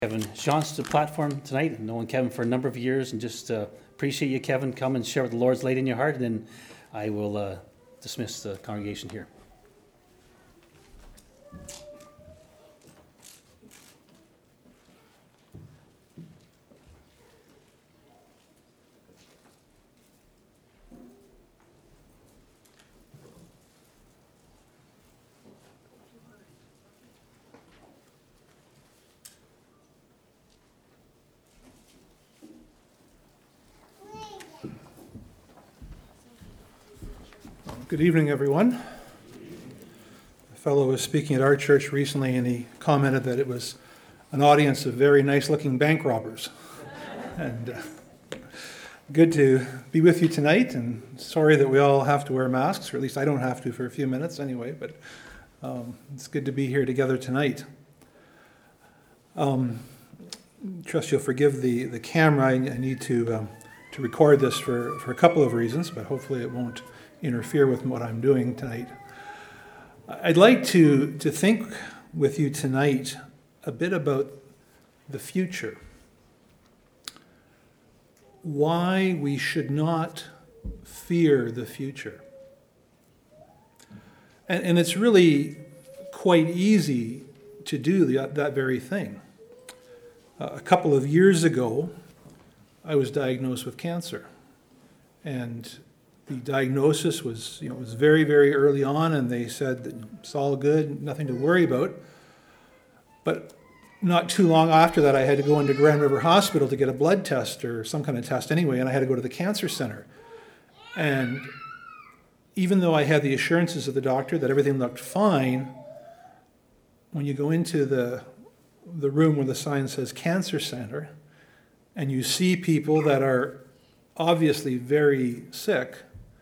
Kevin Jean's to the platform tonight. I've known Kevin for a number of years and just appreciate you, Kevin. Come and share what the Lord's laid in your heart, and then I will dismiss the congregation here. Good evening, everyone. A fellow was speaking at our church recently, and he commented that it was an audience of very nice-looking bank robbers. And good to be with you tonight, and sorry that we all have to wear masks, or at least I don't have to for a few minutes anyway, but it's good to be here together tonight. Trust you'll forgive the camera. I need to record this for a couple of reasons, but hopefully it won't interfere with what I'm doing tonight. I'd like to think with you tonight a bit about the future. Why we should not fear the future. And it's really quite easy to do that very thing. A couple of years ago, I was diagnosed with cancer. And the diagnosis was very, very early on, and they said that it's all good, nothing to worry about. But not too long after that, I had to go into Grand River Hospital to get a blood test or some kind of test anyway, and I had to go to the cancer center. And even though I had the assurances of the doctor that everything looked fine, when you go into the room where the sign says Cancer Center, and you see people that are obviously very sick,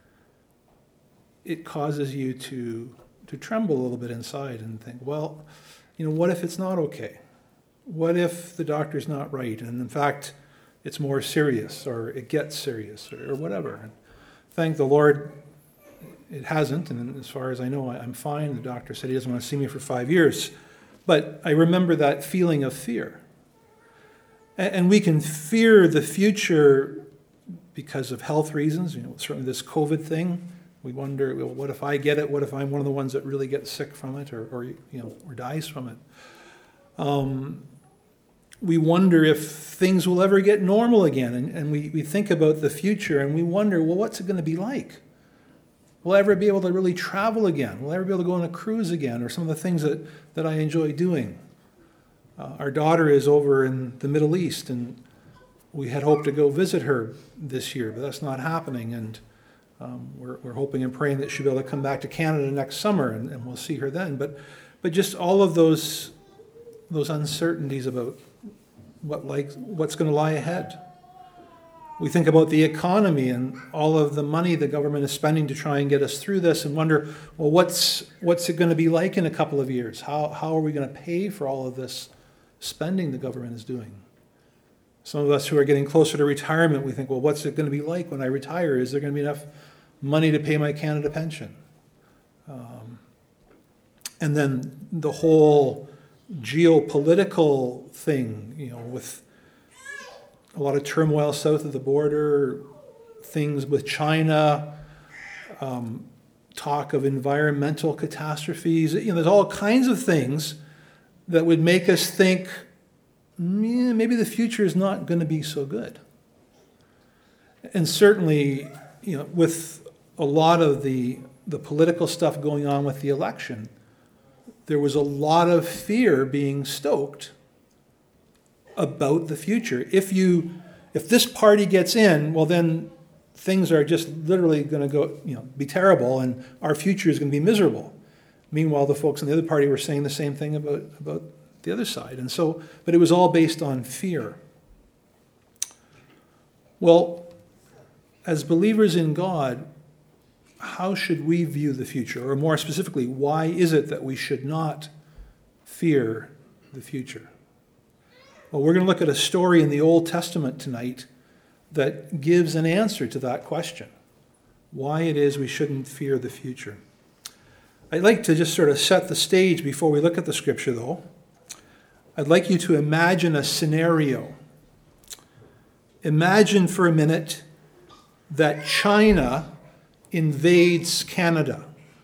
it causes you to tremble a little bit inside and think, well, what if it's not okay? What if the doctor's not right? And in fact, it's more serious, or it gets serious, or whatever. And thank the Lord, it hasn't. And as far as I know, I'm fine. The doctor said he doesn't want to see me for 5 years. But I remember that feeling of fear. And we can fear the future because of health reasons. Certainly this COVID thing. We wonder, well, what if I get it? What if I'm one of the ones that really gets sick from it, or dies from it? We wonder if things will ever get normal again, and we think about the future, and we wonder, well, what's it going to be like? Will I ever be able to really travel again? Will I ever be able to go on a cruise again, or some of the things that I enjoy doing? Our daughter is over in the Middle East, and we had hoped to go visit her this year, but that's not happening, and we're hoping and praying that she'll be able to come back to Canada next summer, and we'll see her then. But just all of those uncertainties about what's going to lie ahead. We think about the economy and all of the money the government is spending to try and get us through this, and wonder, well, what's it going to be like in a couple of years? How are we going to pay for all of this spending the government is doing? Some of us who are getting closer to retirement, we think, well, what's it going to be like when I retire? Is there going to be enough money to pay my Canada pension? And then the whole geopolitical thing, with a lot of turmoil south of the border, things with China, talk of environmental catastrophes. There's all kinds of things that would make us think, maybe the future is not going to be so good. And certainly, with a lot of the political stuff going on with the election, there was a lot of fear being stoked about the future. If this party gets in, well, then things are just literally going to go, be terrible, and our future is going to be miserable. Meanwhile, the folks in the other party were saying the same thing about the other side. And so, but it was all based on fear. Well, as believers in God, how should we view the future? Or more specifically, why is it that we should not fear the future? Well, we're going to look at a story in the Old Testament tonight that gives an answer to that question. Why it is we shouldn't fear the future. I'd like to just sort of set the stage before we look at the scripture, though. I'd like you to imagine a scenario. Imagine for a minute that China invades Canada.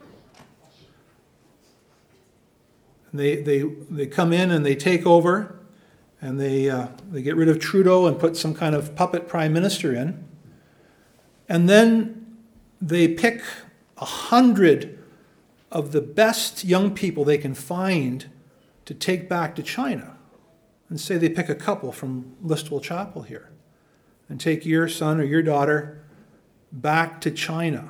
They come in and they take over, and they get rid of Trudeau and put some kind of puppet prime minister in. And then they pick 100 of the best young people they can find to take back to China. And say they pick a couple from Listowel Chapel here and take your son or your daughter back to China.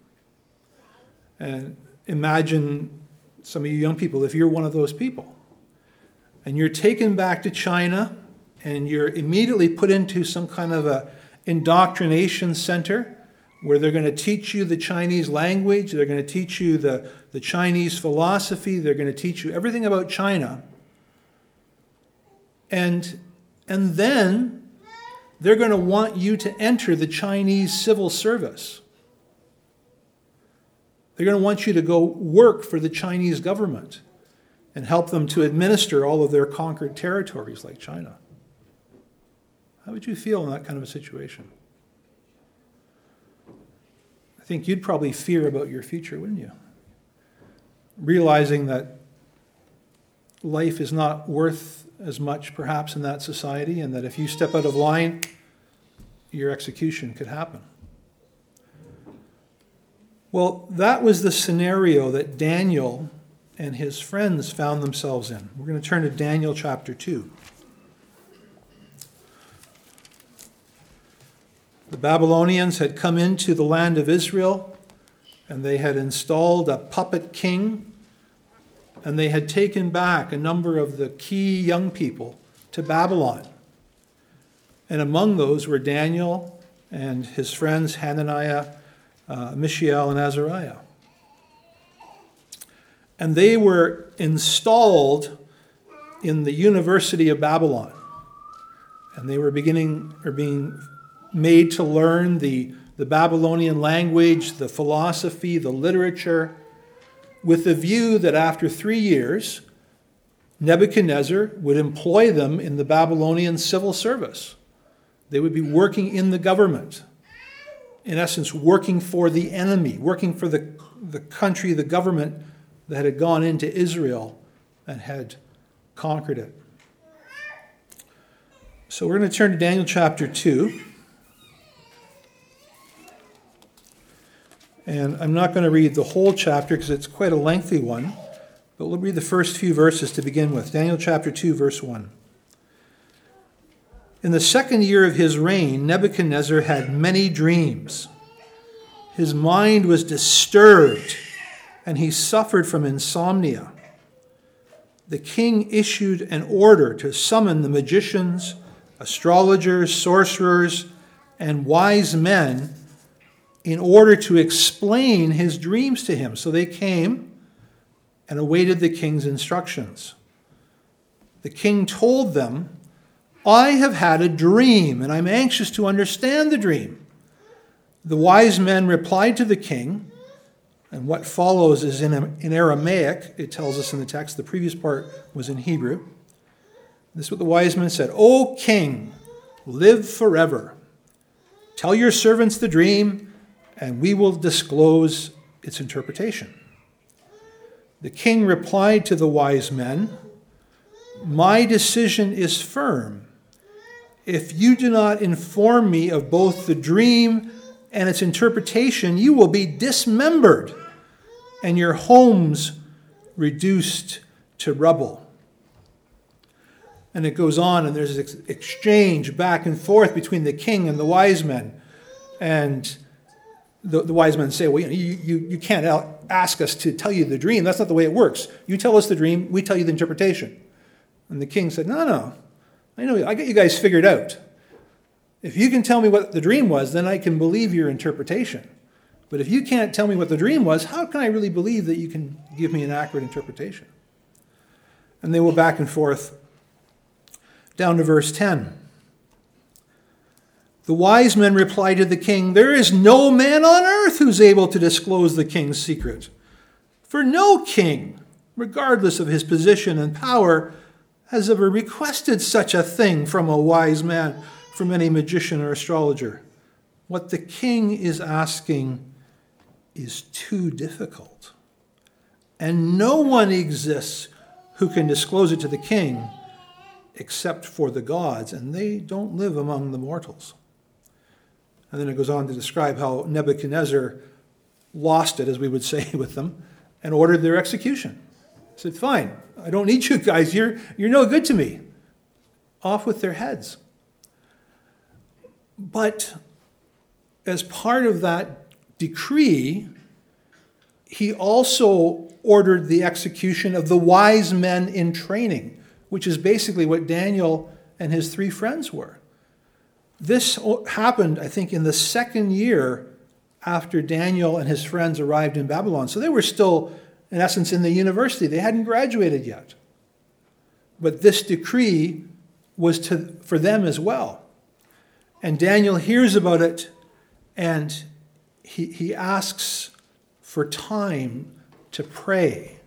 And imagine some of you young people, if you're one of those people, and you're taken back to China and you're immediately put into some kind of a indoctrination center where they're going to teach you the Chinese language, they're going to teach you the Chinese philosophy, they're going to teach you everything about China. And then they're going to want you to enter the Chinese civil service. They're going to want you to go work for the Chinese government and help them to administer all of their conquered territories like China. How would you feel in that kind of a situation? I think you'd probably fear about your future, wouldn't you? Realizing that life is not worth as much perhaps in that society, and that if you step out of line, your execution could happen. Well, that was the scenario that Daniel and his friends found themselves in. We're going to turn to Daniel chapter 2. The Babylonians had come into the land of Israel, and they had installed a puppet king, and they had taken back a number of the key young people to Babylon. And among those were Daniel and his friends Hananiah, Mishael, and Azariah. And they were installed in the University of Babylon. And they were being made to learn the Babylonian language, the philosophy, the literature, with the view that after 3 years, Nebuchadnezzar would employ them in the Babylonian civil service. They would be working in the government. In essence, working for the enemy, working for the country, the government that had gone into Israel and had conquered it. So we're going to turn to Daniel chapter 2. And I'm not going to read the whole chapter because it's quite a lengthy one, but we'll read the first few verses to begin with. Daniel chapter 2, verse 1. In the 2nd year of his reign, Nebuchadnezzar had many dreams. His mind was disturbed, and he suffered from insomnia. The king issued an order to summon the magicians, astrologers, sorcerers, and wise men in order to explain his dreams to him. So they came and awaited the king's instructions. The king told them, "I have had a dream, and I'm anxious to understand the dream." The wise men replied to the king, and what follows is in Aramaic. It tells us in the text. The previous part was in Hebrew. This is what the wise men said. "O king, live forever. Tell your servants the dream, and we will disclose its interpretation." The king replied to the wise men, "My decision is firm. If you do not inform me of both the dream and its interpretation, you will be dismembered and your homes reduced to rubble." And it goes on, and there's this exchange back and forth between the king and the wise men. And the wise men say, "Well, you can't ask us to tell you the dream. That's not the way it works. You tell us the dream, we tell you the interpretation." And the king said, No. I know, I got you guys figured out. If you can tell me what the dream was, then I can believe your interpretation. But if you can't tell me what the dream was, how can I really believe that you can give me an accurate interpretation? And they went back and forth down to verse 10. The wise men replied to the king, "There is no man on earth who's able to disclose the king's secret. For no king, regardless of his position and power, has ever requested such a thing from a wise man, from any magician or astrologer. What the king is asking is too difficult. And no one exists who can disclose it to the king except for the gods, and they don't live among the mortals. And then it goes on to describe how Nebuchadnezzar lost it, as we would say, with them, and ordered their execution. He said, fine, I don't need you guys. You're no good to me. Off with their heads. But as part of that decree, he also ordered the execution of the wise men in training, which is basically what Daniel and his 3 friends were. This happened, I think, in the 2nd year after Daniel and his friends arrived in Babylon. So they were still, in essence, in the university. They hadn't graduated yet. But this decree was for them as well. And Daniel hears about it, and he asks for time to pray.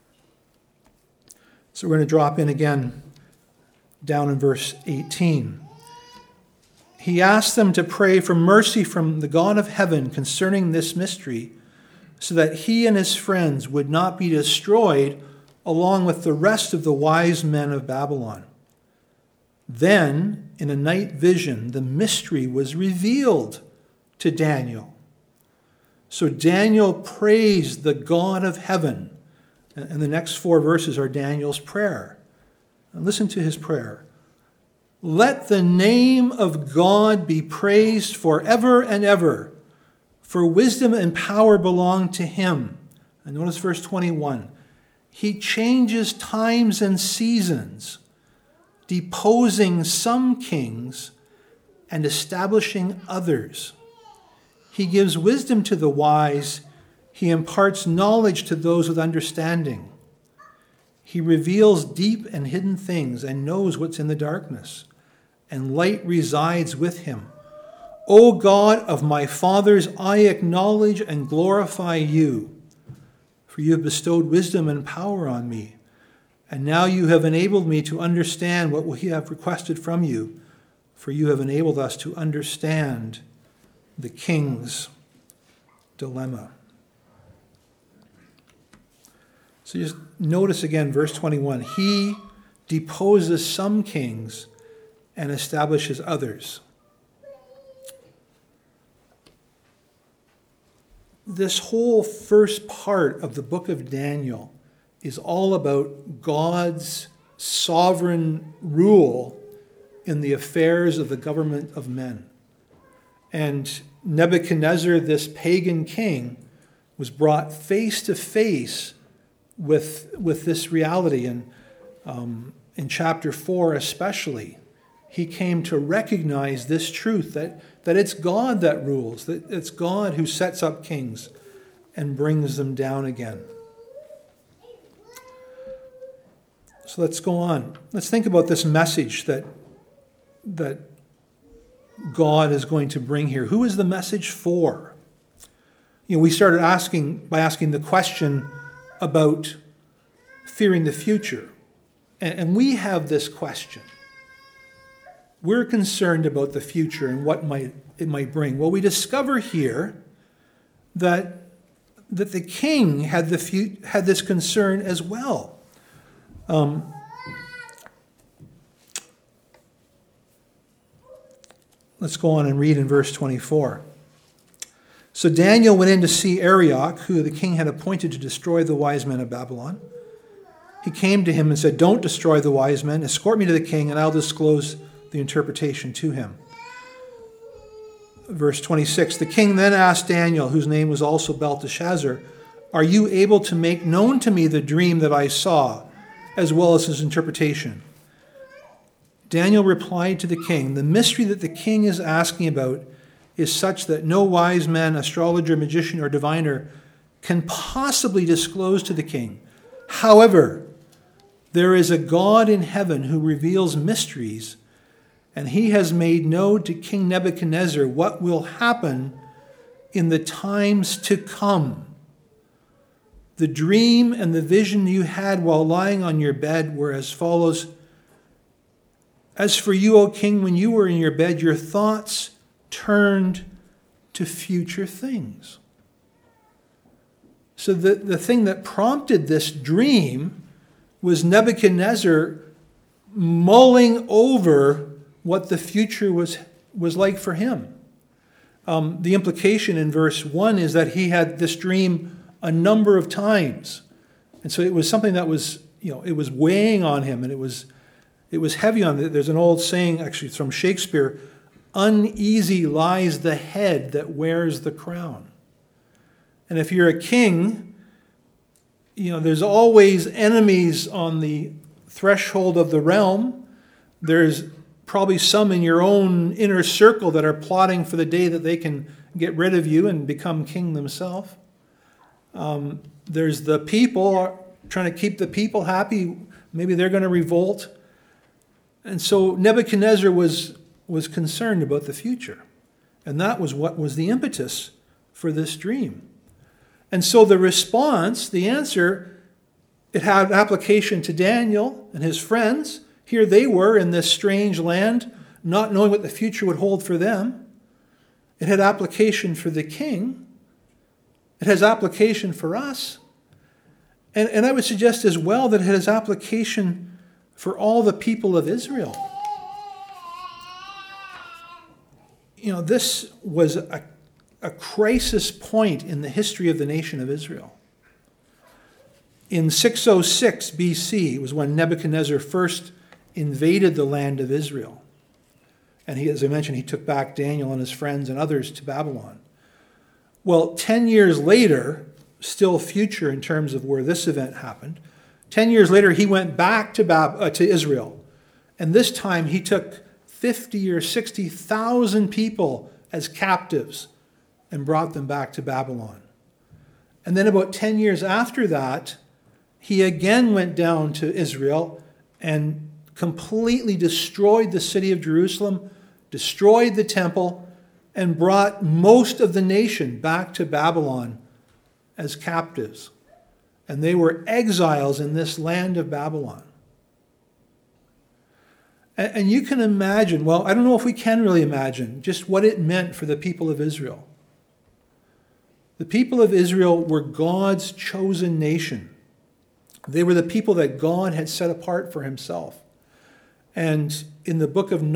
So we're going to drop in again down in verse 18. He asked them to pray for mercy from the God of heaven concerning this mystery, so that he and his friends would not be destroyed along with the rest of the wise men of Babylon. Then, in a night vision, the mystery was revealed to Daniel. So Daniel praised the God of heaven. And the next 4 verses are Daniel's prayer. And listen to his prayer. Let the name of God be praised forever and ever, for wisdom and power belong to him. And notice verse 21. He changes times and seasons, deposing some kings and establishing others. He gives wisdom to the wise. He imparts knowledge to those with understanding. He reveals deep and hidden things and knows what's in the darkness, and light resides with him. O God of my fathers, I acknowledge and glorify you, for you have bestowed wisdom and power on me, and now you have enabled me to understand what we have requested from you, for you have enabled us to understand the king's dilemma. So just notice again, verse 21. He deposes some kings and establishes others. This whole first part of the book of Daniel is all about God's sovereign rule in the affairs of the government of men. And Nebuchadnezzar, this pagan king, was brought face to face with this reality. And in chapter 4 especially, he came to recognize this truth, that it's God that rules, that it's God who sets up kings and brings them down again. So let's go on. Let's think about this message that God is going to bring here. Who is the message for? We started by asking the question about fearing the future. And we have this question. We're concerned about the future and what it might bring. Well, we discover here that the king had this concern as well. Let's go on and read in verse 24. So Daniel went in to see Arioch, who the king had appointed to destroy the wise men of Babylon. He came to him and said, "Don't destroy the wise men. Escort me to the king, and I'll disclose the interpretation to him." Verse 26, the king then asked Daniel, whose name was also Belteshazzar, "Are you able to make known to me the dream that I saw, as well as his interpretation?" Daniel replied to the king, "The mystery that the king is asking about is such that no wise man, astrologer, magician, or diviner can possibly disclose to the king. However, there is a God in heaven who reveals mysteries, and he has made known to King Nebuchadnezzar what will happen in the times to come. The dream and the vision you had while lying on your bed were as follows. As for you, O king, when you were in your bed, your thoughts turned to future things. So the thing that prompted this dream was Nebuchadnezzar mulling over what the future was like for him. The implication in verse 1 is that he had this dream a number of times. And so it was something that was, it was weighing on him, and it was heavy on him. There's an old saying, actually, it's from Shakespeare, uneasy lies the head that wears the crown. And if you're a king, there's always enemies on the threshold of the realm. There's probably some in your own inner circle that are plotting for the day that they can get rid of you and become king themselves. There's the people trying to keep the people happy. Maybe they're going to revolt. And so Nebuchadnezzar was concerned about the future. And that was what was the impetus for this dream. And so the response, the answer, it had application to Daniel and his friends. Here they were in this strange land, not knowing what the future would hold for them. It had application for the king. It has application for us. And I would suggest as well that it has application for all the people of Israel. This was a crisis point in the history of the nation of Israel. In 606 BC was when Nebuchadnezzar first invaded the land of Israel. And as I mentioned, he took back Daniel and his friends and others to Babylon. Well, 10 years later, still future in terms of where this event happened, 10 years later he went back to Israel. And this time he took 50 or 60,000 people as captives and brought them back to Babylon. And then about 10 years after that, he again went down to Israel and completely destroyed the city of Jerusalem, destroyed the temple, and brought most of the nation back to Babylon as captives. And they were exiles in this land of Babylon. And you can imagine, well, I don't know if we can really imagine just what it meant for the people of Israel. The people of Israel were God's chosen nation. They were the people that God had set apart for himself. And in the book of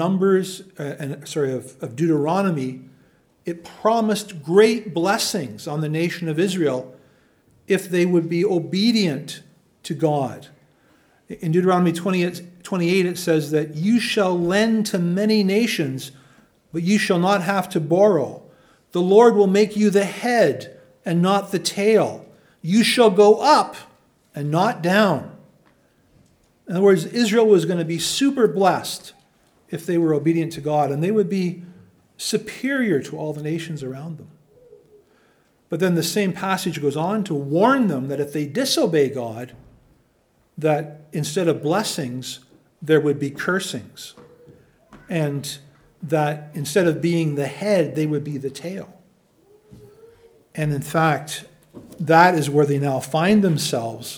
of Deuteronomy, it promised great blessings on the nation of Israel if they would be obedient to God. In Deuteronomy 28, it says that you shall lend to many nations, but you shall not have to borrow. The Lord will make you the head and not the tail. You shall go up and not down. In other words, Israel was going to be super blessed if they were obedient to God, and they would be superior to all the nations around them. But then the same passage goes on to warn them that if they disobey God, that instead of blessings, there would be cursings. And that instead of being the head, they would be the tail. And in fact, that is where they now find themselves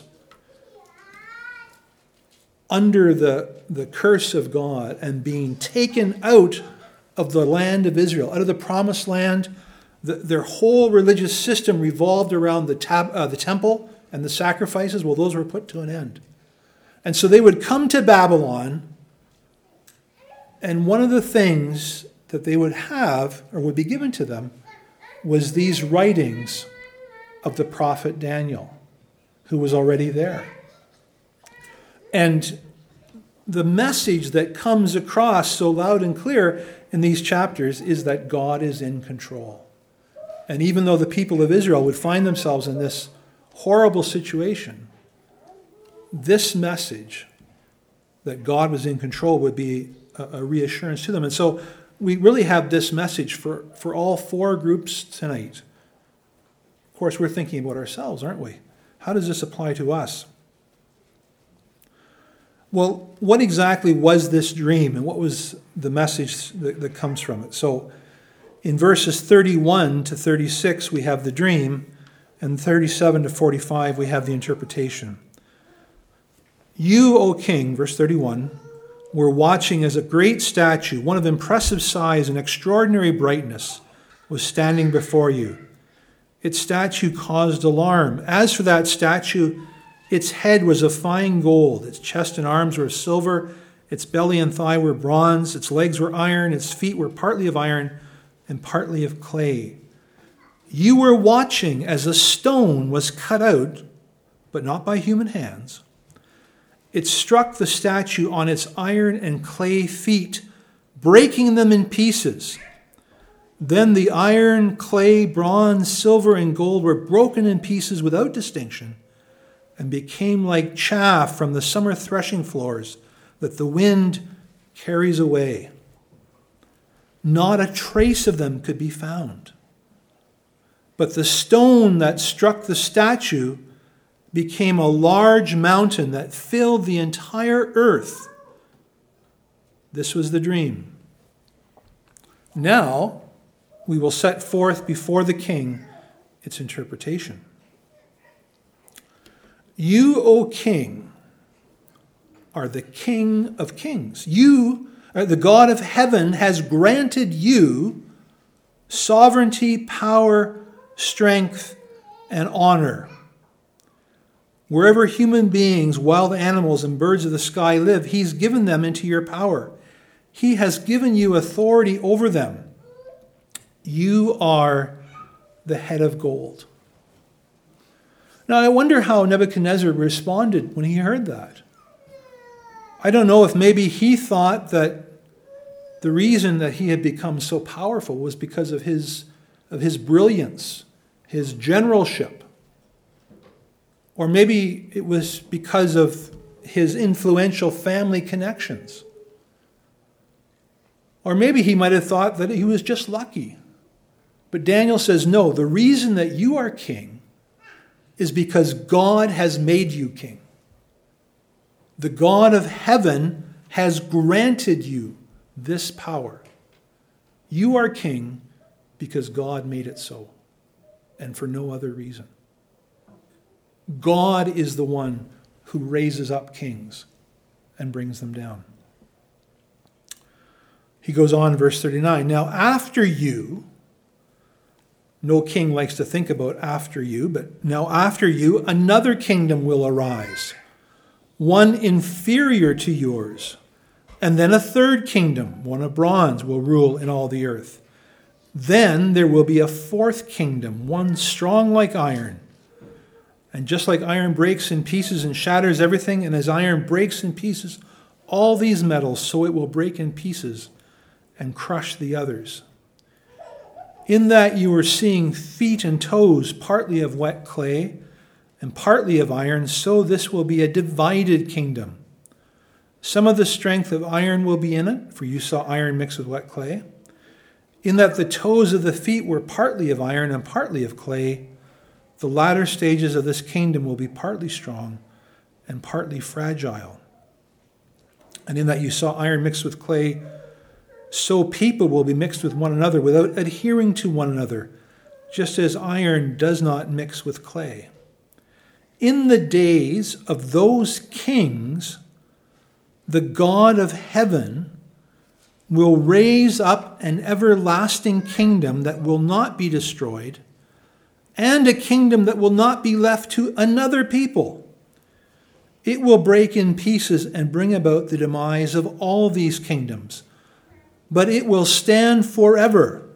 under the curse of God and being taken out of the land of Israel, out of the promised land. Their whole religious system revolved around the temple and the sacrifices. Well, those were put to an end. And so they would come to Babylon, and one of the things that they would have, or would be given to them, was these writings of the prophet Daniel, who was already there. And the message that comes across so loud and clear in these chapters is that God is in control. And even though the people of Israel would find themselves in this horrible situation, this message that God was in control would be a reassurance to them. And so we really have this message for all four groups tonight. Of course, we're thinking about ourselves, aren't we? How does this apply to us? Well, what exactly was this dream, and what was the message that comes from it? So in verses 31 to 36, we have the dream, and 37 to 45, we have the interpretation. You, O king, verse 31, were watching as a great statue, one of impressive size and extraordinary brightness, was standing before you. Its statue caused alarm. As for that statue, its head was of fine gold, its chest and arms were of silver, its belly and thigh were bronze, its legs were iron, its feet were partly of iron and partly of clay. You were watching as a stone was cut out, but not by human hands. It struck the statue on its iron and clay feet, breaking them in pieces. Then the iron, clay, bronze, silver, and gold were broken in pieces without distinction and became like chaff from the summer threshing floors that the wind carries away. Not a trace of them could be found. But the stone that struck the statue became a large mountain that filled the entire earth. This was the dream. Now we will set forth before the king its interpretation. You, O king, are the King of kings. You, the God of heaven, has granted you sovereignty, power, strength, and honor. Wherever human beings, wild animals, and birds of the sky live, he's given them into your power. He has given you authority over them. You are the head of gold. Now, I wonder how Nebuchadnezzar responded when he heard that. I don't know if maybe he thought that the reason that he had become so powerful was because of his brilliance, his generalship. Or maybe it was because of his influential family connections. Or maybe he might have thought that he was just lucky. But Daniel says, no, the reason that you are king is because God has made you king. The God of heaven has granted you this power. You are king because God made it so, and for no other reason. God is the one who raises up kings and brings them down. He goes on, verse 39. Now after you, no king likes to think about after you, but now after you, another kingdom will arise, one inferior to yours, and then a third kingdom, one of bronze, will rule in all the earth. Then there will be a fourth kingdom, one strong like iron. And just like iron breaks in pieces and shatters everything, and as iron breaks in pieces all these metals, so it will break in pieces and crush the others. In that you are seeing feet and toes, partly of wet clay and partly of iron, so this will be a divided kingdom. Some of the strength of iron will be in it, for you saw iron mixed with wet clay. In that the toes of the feet were partly of iron and partly of clay, the latter stages of this kingdom will be partly strong and partly fragile. And in that you saw iron mixed with clay, so people will be mixed with one another without adhering to one another, just as iron does not mix with clay. In the days of those kings, the God of heaven will raise up an everlasting kingdom that will not be destroyed, and a kingdom that will not be left to another people. It will break in pieces and bring about the demise of all these kingdoms, but it will stand forever.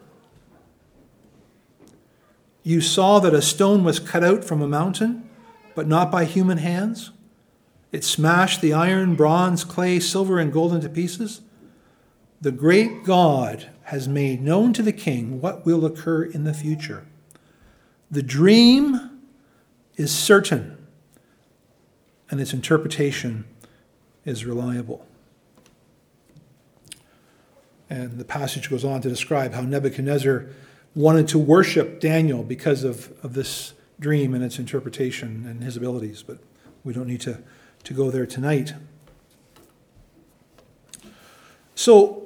You saw that a stone was cut out from a mountain, but not by human hands. It smashed the iron, bronze, clay, silver, and gold into pieces. The great God has made known to the king what will occur in the future. The dream is certain, and its interpretation is reliable. And the passage goes on to describe how Nebuchadnezzar wanted to worship Daniel because of this dream and its interpretation and his abilities, but we don't need to go there tonight. So,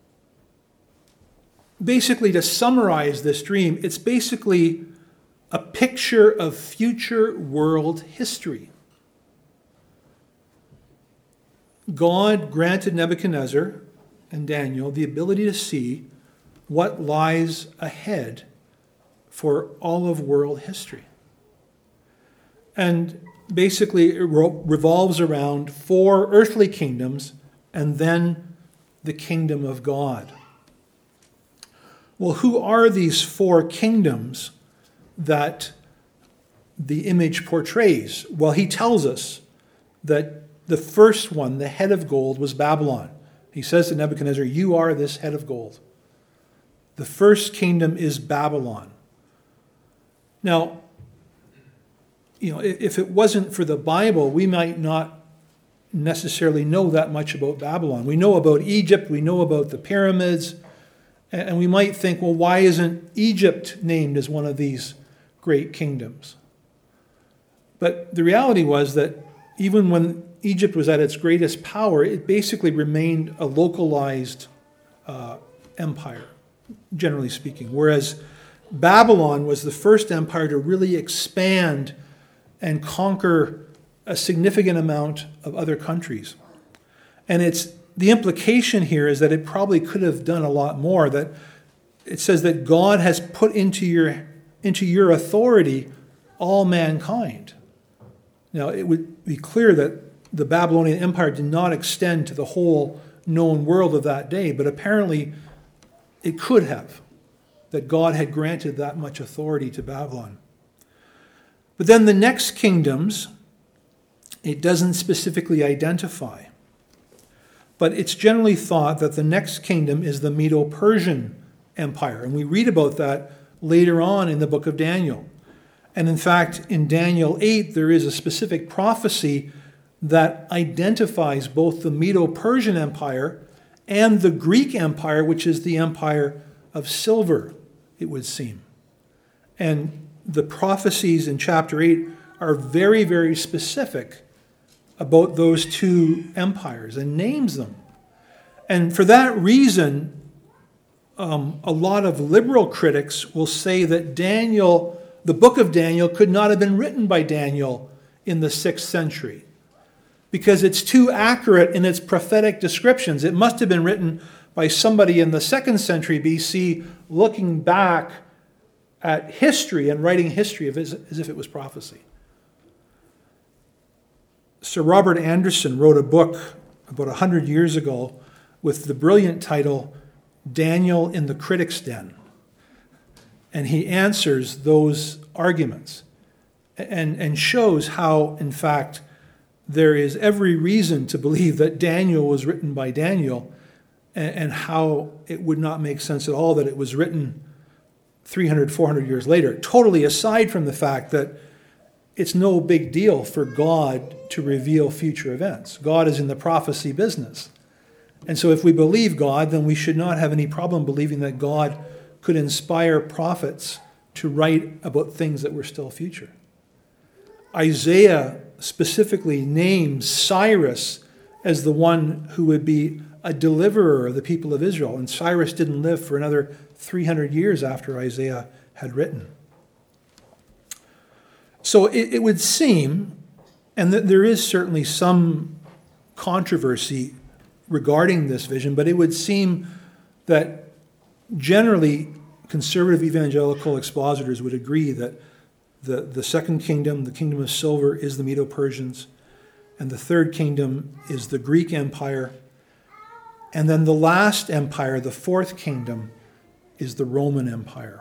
basically, to summarize this dream, it's basically a picture of future world history. God granted Nebuchadnezzar and Daniel the ability to see what lies ahead for all of world history. And basically, it revolves around 4 earthly kingdoms and then the kingdom of God. Well, who are these 4 kingdoms that the image portrays? Well, he tells us that the first one, the head of gold, was Babylon. He says to Nebuchadnezzar, "You are this head of gold." The first kingdom is Babylon. Now, if it wasn't for the Bible, we might not necessarily know that much about Babylon. We know about Egypt, we know about the pyramids, and we might think, well, why isn't Egypt named as one of these great kingdoms? But the reality was that even when Egypt was at its greatest power, it basically remained a localized empire, generally speaking, whereas Babylon was the first empire to really expand and conquer a significant amount of other countries. And the implication here is that it probably could have done a lot more. That it says that God has put into your authority all mankind. Now, it would be clear that the Babylonian Empire did not extend to the whole known world of that day, but apparently it could have, that God had granted that much authority to Babylon. But then the next kingdoms, it doesn't specifically identify. But it's generally thought that the next kingdom is the Medo-Persian Empire. And we read about that later on in the book of Daniel. And in fact, in Daniel 8, there is a specific prophecy that identifies both the Medo-Persian Empire and the Greek Empire, which is the empire of silver, it would seem. And the prophecies in chapter 8 are very, very specific about those 2 empires and names them. And for that reason, a lot of liberal critics will say that Daniel, the book of Daniel, could not have been written by Daniel in the 6th century because it's too accurate in its prophetic descriptions. It must have been written by somebody in the 2nd century BC looking back at history and writing history as if it was prophecy. Sir Robert Anderson wrote a book about 100 years ago with the brilliant title, Daniel in the Critic's Den. And he answers those arguments and shows how, in fact, there is every reason to believe that Daniel was written by Daniel and how it would not make sense at all that it was written 300, 400 years later, totally aside from the fact that it's no big deal for God to reveal future events. God is in the prophecy business. And so if we believe God, then we should not have any problem believing that God could inspire prophets to write about things that were still future. Isaiah specifically names Cyrus as the one who would be a deliverer of the people of Israel. And Cyrus didn't live for another 300 years after Isaiah had written. So it would seem, and there is certainly some controversy regarding this vision, but it would seem that generally conservative evangelical expositors would agree that the second kingdom, the kingdom of silver, is the Medo-Persians, and the third kingdom is the Greek Empire, and then the last empire, the fourth kingdom, is the Roman Empire.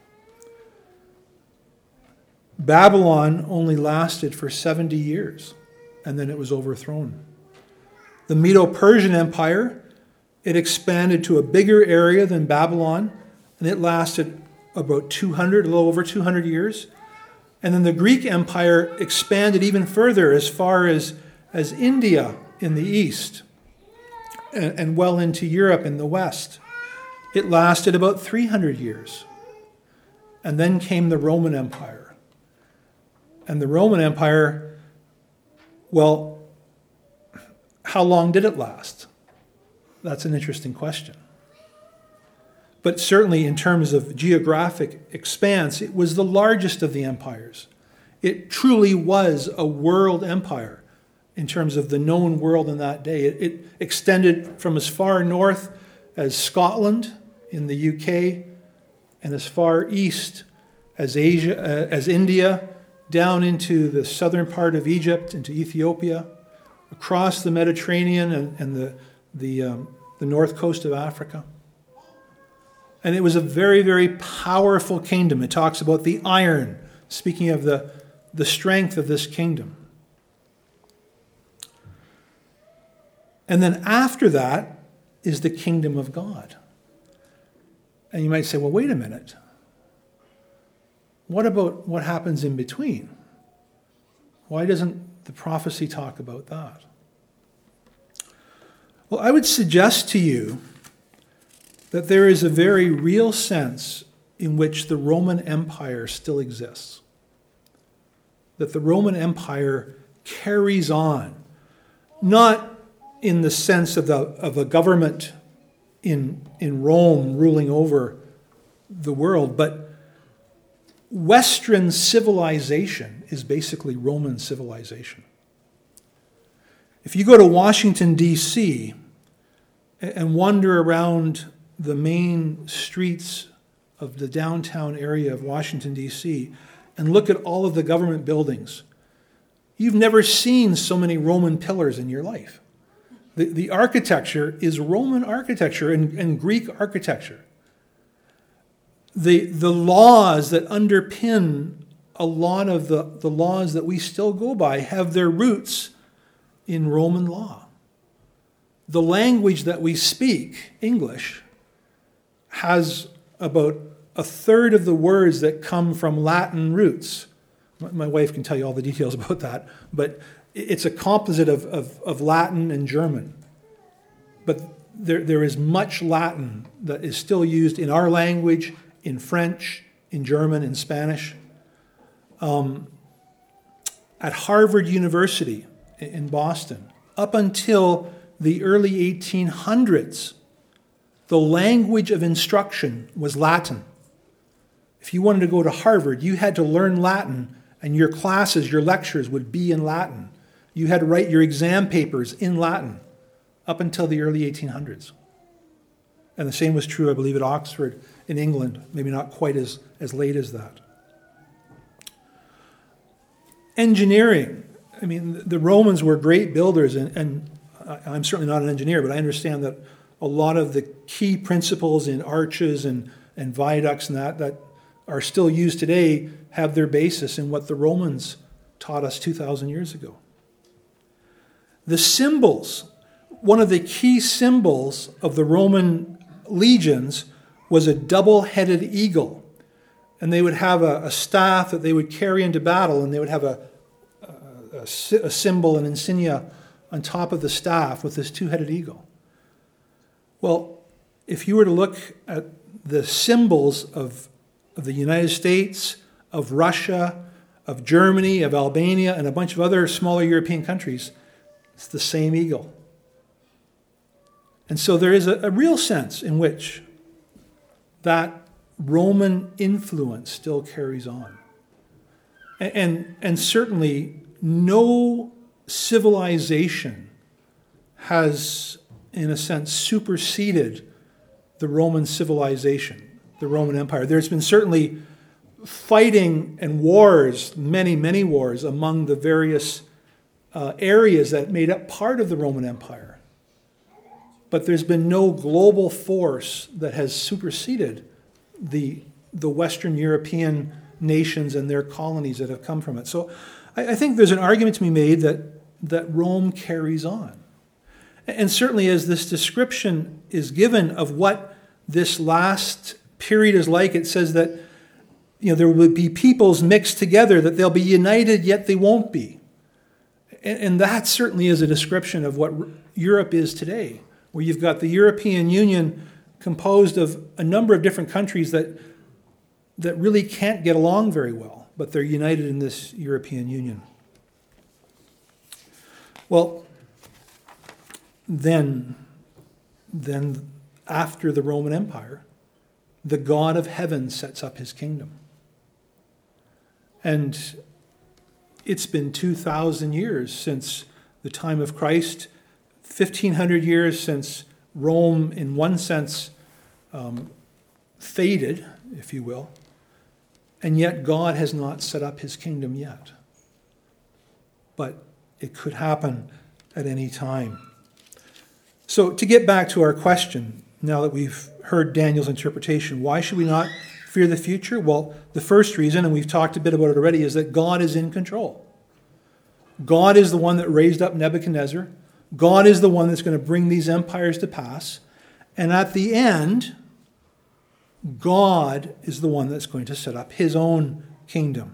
Babylon only lasted for 70 years, and then it was overthrown. The Medo-Persian Empire, it expanded to a bigger area than Babylon, and it lasted about a little over 200 years. And then the Greek Empire expanded even further as far as India in the east and well into Europe in the west. It lasted about 300 years. And then came the Roman Empire. And the Roman Empire, well, how long did it last? That's an interesting question. But certainly in terms of geographic expanse, it was the largest of the empires. It truly was a world empire. in terms of the known world in that day. It extended from as far north as Scotland in the UK and as far east as Asia, as India, down into the southern part of Egypt, into Ethiopia, across the Mediterranean and the north coast of Africa. And it was a very, very powerful kingdom. It talks about the iron, speaking of the strength of this kingdom. And then after that is the kingdom of God. And you might say, well, wait a minute. What about what happens in between? Why doesn't the prophecy talk about that? Well, I would suggest to you that there is a very real sense in which the Roman Empire still exists. That the Roman Empire carries on, not in the sense of a government in Rome ruling over the world, but Western civilization is basically Roman civilization. If you go to Washington, D.C., and wander around the main streets of the downtown area of Washington, D.C., and look at all of the government buildings, you've never seen so many Roman pillars in your life. The architecture is Roman architecture and Greek architecture. The laws that underpin a lot of the laws that we still go by have their roots in Roman law. The language that we speak, English, has about a third of the words that come from Latin roots. My wife can tell you all the details about that, but it's a composite of Latin and German. But there is much Latin that is still used in our language, in French, in German, in Spanish. At Harvard University in Boston, up until the early 1800s, the language of instruction was Latin. If you wanted to go to Harvard, you had to learn Latin, and your classes, your lectures would be in Latin. You had to write your exam papers in Latin up until the early 1800s. And the same was true, I believe, at Oxford in England, maybe not quite as late as that. Engineering. I mean, the Romans were great builders, and I'm certainly not an engineer, but I understand that a lot of the key principles in arches and viaducts and that are still used today have their basis in what the Romans taught us 2,000 years ago. The symbols, one of the key symbols of the Roman legions was a double-headed eagle. And they would have a staff that they would carry into battle, and they would have a symbol, an insignia on top of the staff with this two-headed eagle. Well, if you were to look at the symbols of the United States, of Russia, of Germany, of Albania, and a bunch of other smaller European countries, it's the same eagle. And so there is a real sense in which that Roman influence still carries on. And certainly no civilization has, in a sense, superseded the Roman civilization, the Roman Empire. There's been certainly fighting and wars, many, many wars among the various areas that made up part of the Roman Empire. But there's been no global force that has superseded the Western European nations and their colonies that have come from it. So I think there's an argument to be made that Rome carries on. And certainly as this description is given of what this last period is like, it says that there will be peoples mixed together, that they'll be united, yet they won't be. And that certainly is a description of what Europe is today, where you've got the European Union composed of a number of different countries that really can't get along very well, but they're united in this European Union. Well, then after the Roman Empire, the God of heaven sets up his kingdom. And it's been 2,000 years since the time of Christ, 1,500 years since Rome, in one sense, faded, if you will, and yet God has not set up his kingdom yet. But it could happen at any time. So to get back to our question, now that we've heard Daniel's interpretation, why should we not fear the future? Well, the first reason, and we've talked a bit about it already, is that God is in control. God is the one that raised up Nebuchadnezzar. God is the one that's going to bring these empires to pass. And at the end, God is the one that's going to set up his own kingdom.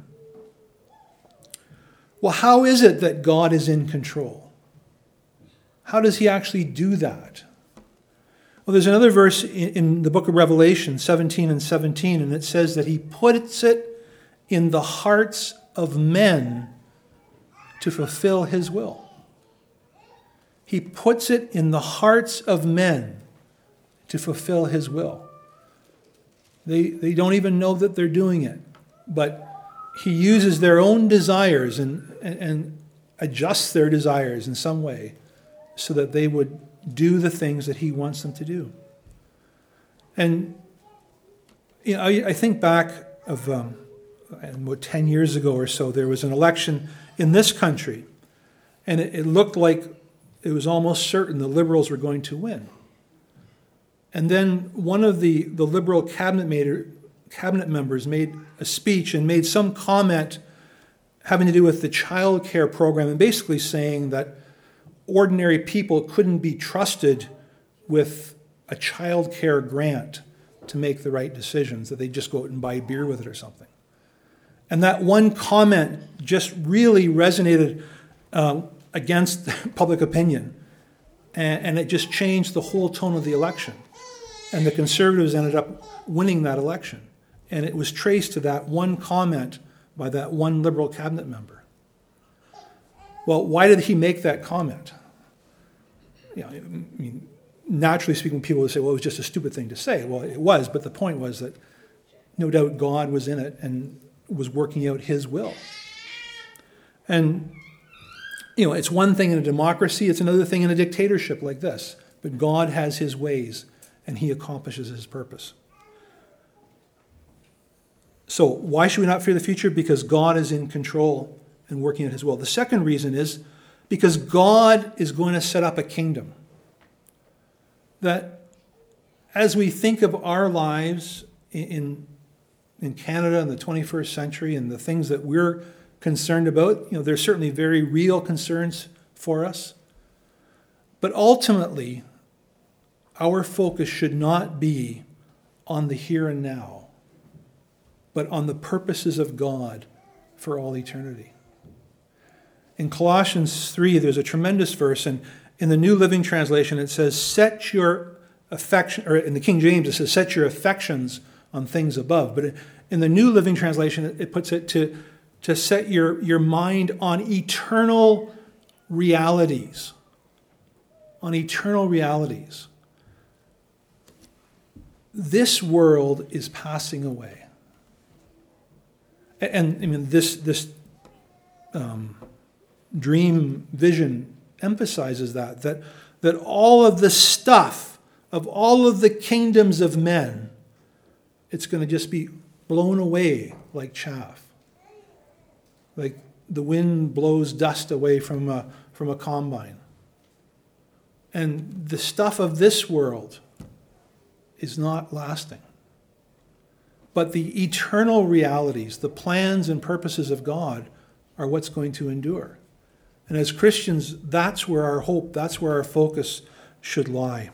Well, how is it that God is in control? How does he actually do that? Well, there's another verse in the book of Revelation, 17 and 17, and it says that he puts it in the hearts of men to fulfill his will. He puts it in the hearts of men to fulfill his will. They don't even know that they're doing it, but he uses their own desires and adjusts their desires in some way so that they would do the things that he wants them to do. And I think back of about 10 years ago or so, there was an election in this country, and it looked like it was almost certain the Liberals were going to win. And then one of the Liberal cabinet members made a speech and made some comment having to do with the child care program, and basically saying that ordinary people couldn't be trusted with a child care grant to make the right decisions, that they just go out and buy beer with it or something. And that one comment just really resonated against public opinion. And it just changed the whole tone of the election. And the Conservatives ended up winning that election. And it was traced to that one comment by that one Liberal cabinet member. Well, why did he make that comment? I mean, naturally speaking, people would say, well, it was just a stupid thing to say. Well, it was, but the point was that no doubt God was in it and was working out his will. And, it's one thing in a democracy, it's another thing in a dictatorship like this. But God has his ways, and he accomplishes his purpose. So why should we not fear the future? Because God is in control and working out his will. The second reason is because God is going to set up a kingdom. That as we think of our lives in Canada in the 21st century and the things that we're concerned about, there's certainly very real concerns for us. But ultimately, our focus should not be on the here and now, but on the purposes of God for all eternity. In Colossians 3, there's a tremendous verse, and in the New Living Translation, it says, set your affection, or in the King James, it says, set your affections on things above. But in the New Living Translation, it puts it to set your mind on eternal realities. On eternal realities. This world is passing away. And I mean, this dream vision emphasizes that all of the stuff of all of the kingdoms of men, it's going to just be blown away like chaff. Like the wind blows dust away from a combine. And the stuff of this world is not lasting. But the eternal realities, the plans and purposes of God are what's going to endure. And as Christians, that's where our hope, that's where our focus should lie.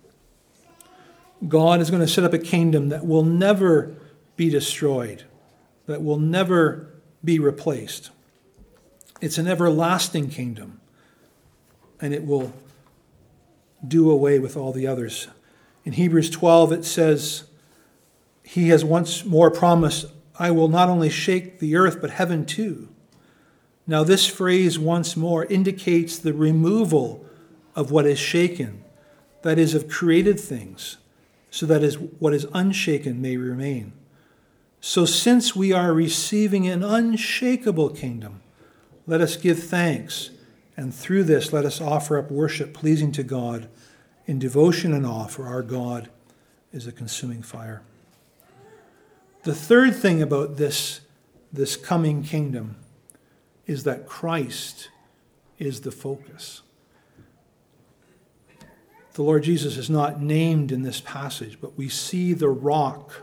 God is going to set up a kingdom that will never be destroyed, that will never be replaced. It's an everlasting kingdom, and it will do away with all the others. In Hebrews 12, it says, he has once more promised, I will not only shake the earth, but heaven too. Now this phrase, once more, indicates the removal of what is shaken, that is, of created things, so that is what is unshaken may remain. So since we are receiving an unshakable kingdom, let us give thanks And through this, let us offer up worship pleasing to God in devotion and awe, for our God is a consuming fire. The third thing about this coming kingdom is that Christ is the focus. The Lord Jesus is not named in this passage, but we see the rock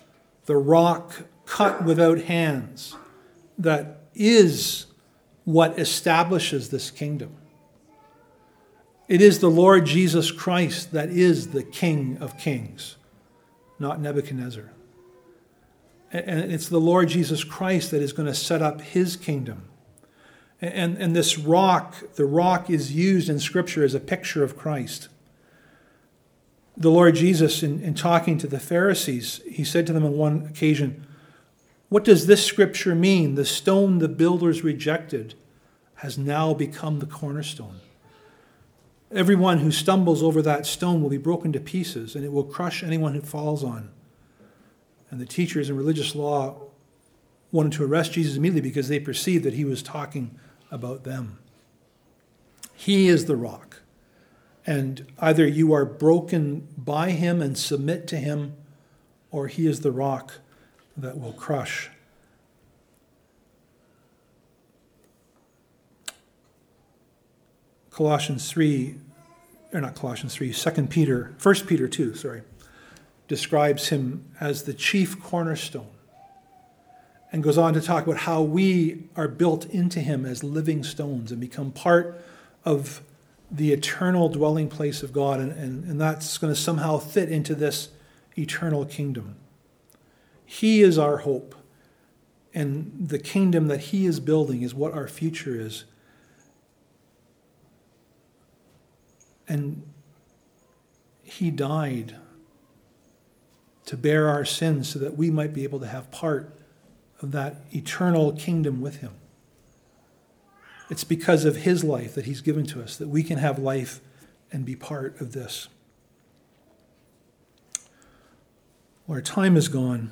cut without hands, that is what establishes this kingdom. It is the Lord Jesus Christ that is the King of Kings, not Nebuchadnezzar. And it's the Lord Jesus Christ that is going to set up his kingdom. And this rock, the rock is used in Scripture as a picture of Christ. The Lord Jesus, in talking to the Pharisees, he said to them on one occasion, "What does this Scripture mean? The stone the builders rejected has now become the cornerstone. Everyone who stumbles over that stone will be broken to pieces, and it will crush anyone who falls on." And the teachers in religious law wanted to arrest Jesus immediately because they perceived that he was talking about them. He is the rock. And either you are broken by him and submit to him, or he is the rock that will crush. Colossians 3, or not Colossians 3, 1 Peter 2, describes him as the chief cornerstone, and goes on to talk about how we are built into him as living stones and become part of the eternal dwelling place of God, and that's going to somehow fit into this eternal kingdom. He is our hope, and the kingdom that he is building is what our future is. And he died to bear our sins so that we might be able to have part of that eternal kingdom with him. It's because of his life that he's given to us that we can have life and be part of this. Well, our time is gone.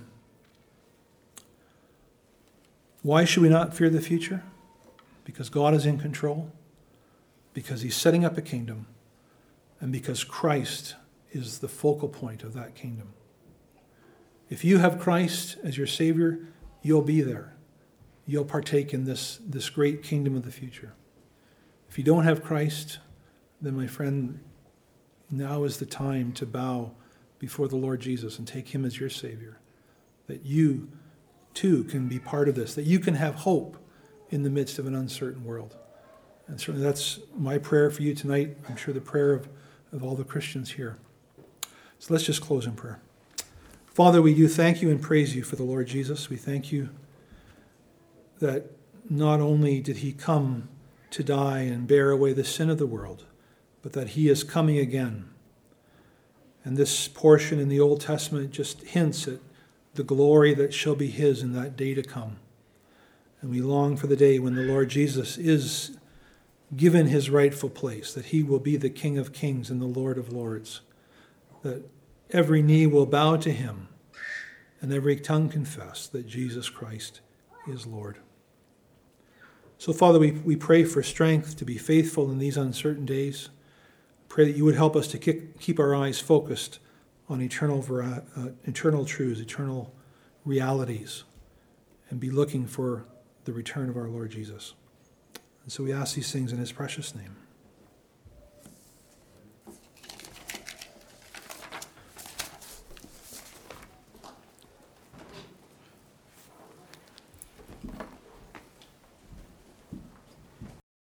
Why should we not fear the future? Because God is in control, because he's setting up a kingdom, and because Christ is the focal point of that kingdom. If you have Christ as your Savior, you'll be there. You'll partake in this great kingdom of the future. If you don't have Christ, then my friend, now is the time to bow before the Lord Jesus and take him as your Savior, that you too can be part of this, that you can have hope in the midst of an uncertain world. And certainly that's my prayer for you tonight. I'm sure the prayer of all the Christians here. So let's just close in prayer. Father, we do thank you and praise you for the Lord Jesus. We thank you that not only did he come to die and bear away the sin of the world, but that he is coming again. And this portion in the Old Testament just hints at the glory that shall be his in that day to come. And we long for the day when the Lord Jesus is given his rightful place, that he will be the King of Kings and the Lord of Lords, that every knee will bow to him and every tongue confess that Jesus Christ is Lord. So, Father, we pray for strength to be faithful in these uncertain days. Pray that you would help us to keep our eyes focused on eternal truths, eternal realities, and be looking for the return of our Lord Jesus. And so we ask these things in his precious name.